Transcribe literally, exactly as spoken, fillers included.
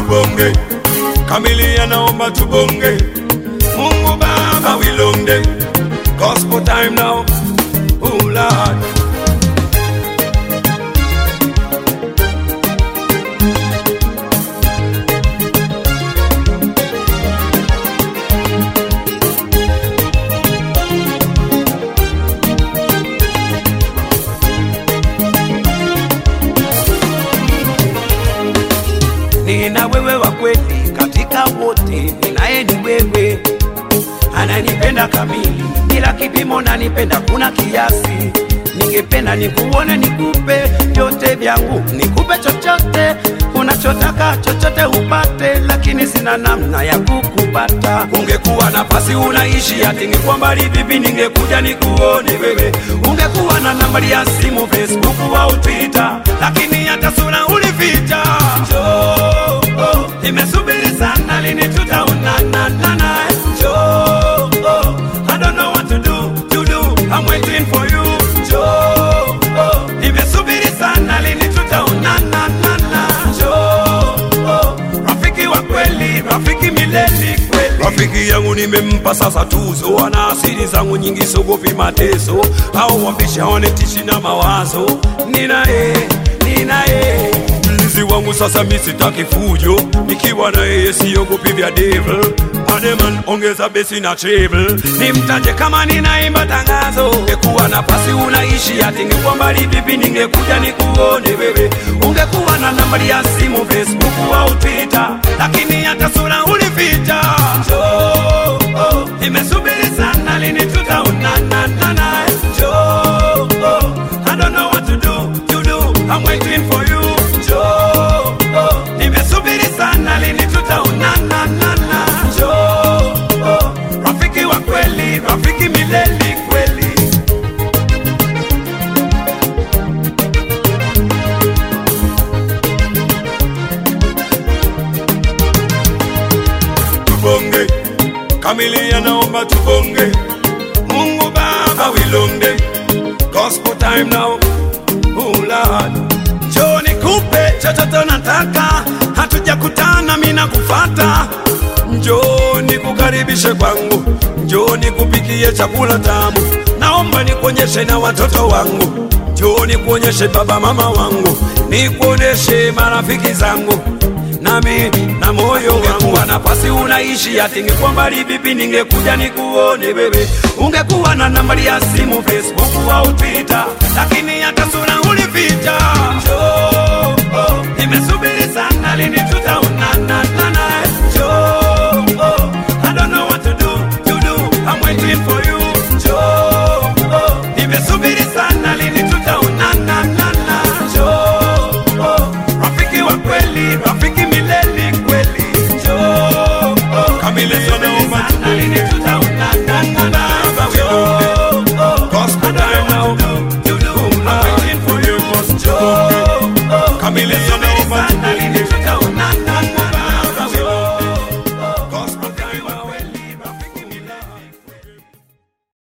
tubonge, Kamilia naomba tubonge, Mungu Baba wilonde, gospel time now, oh Lord. Nina wewe wa kweli katika wote, ninaye ni wewe, ananipenda kamili bila kipimo, nanipenda kuna kiasi. Ningependa nikuone, nikupe vyote vyangu, nikupe chochote unachotaka, chochote upate, lakini sina namna ya kukupata. Ungekuwa nafasi unaishi ati ningekuwa mbali vipi, ningekuja nikuone wewe. Ungekuwa na nambari ya simu, Facebook au Twitter, lakini hata sura ulificha. Oh, oh, nimesubiri sana, lini tutaonana nana. Oh, oh, I don't know what to do, to do, I'm waiting for you. Oh, oh, nimesubiri sana, lini tutaonana nana. Oh, oh, rafiki wa kweli, rafiki milele kweli. Rafiki yangu nimempa sasa tuzo, ana asili zangu nyingi, sogopi mateso au wambisha wanetishi na mawazo. Ninae, ninae mlinzi wangu sasa, mimi sitaki fujo, nikiwa na yeye siogopi vya devil. Ademan ongeza besi na treble, nimtaje kama ninaimba tangazo. Ungekuwa nafasi unaishi ati ningekuwa mbali vipi, ningekuja nikuone wewe. Ungekuwa na nambari ya simu, Facebook au Twitter, lakini hata sura ulificha. Oh, oh, nimesubiri sana, lini tutaonana nana. Oh, oh, I don't know what to do, to do, I'm waiting for you. Oh, oh, nimesubiri sana, lini tutaonana nana. Oh, oh, rafiki wa kweli, rafiki milele kweli. Tubonge, Kamilia naomba tubonge, Mungu Baba wilonde, gospel time now, oh Lord. Njoo nikupe chochote nataka, hatujakutana mimi nakufata. Njoo nikukaribishe kwangu, njoo nikupikie chakula tamu, naomba nikuonyeshe na watoto wangu. Njoo nikuonyeshe baba mama wangu, nikuoneshe marafiki zangu, nami na moyo wangu. Nafasi unaishi ati ningekuwa mbali vipi, ningekuja nikuone wewe. Ungekuwa na nambari ya simu, Facebook au Twitter, lakini hata sura ulificha. Oh, oh, nimesubiri sana, lini tutaonana nana. Oh, oh, I don't know what to do, to do, I'm waiting for you. Oh, oh, nimesubiri sana, lini tutaonana nana. Oh, oh, rafiki wa kweli, rafiki milele kweli. Oh, oh, Kamilia naomba sana, lini tutaonana nana. Oh, oh, gospel time now, to do, I'm waiting for you. Oh, oh, Kamilia